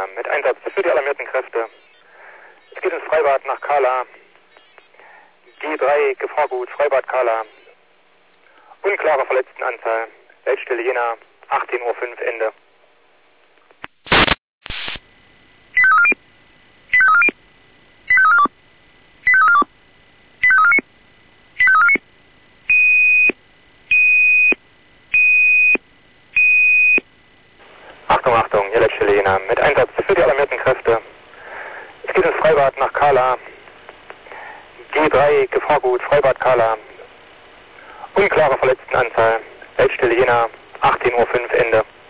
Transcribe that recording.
Jena mit Einsatz für die alarmierten Kräfte. Es geht ins Freibad nach Kala. G3, Gefahrgut, Freibad Kala. Unklare Verletztenanzahl. Weltstelle Jena, 18:05 Uhr, Ende. Achtung, Achtung, hier Weltstelle Jena mit Einsatz für die alarmierten Kräfte. Es geht ins Freibad nach Kala. G3, Gefahrgut, Freibad Kala. Unklare Verletztenanzahl. Weltstelle Jena, 18:05 Uhr, Ende.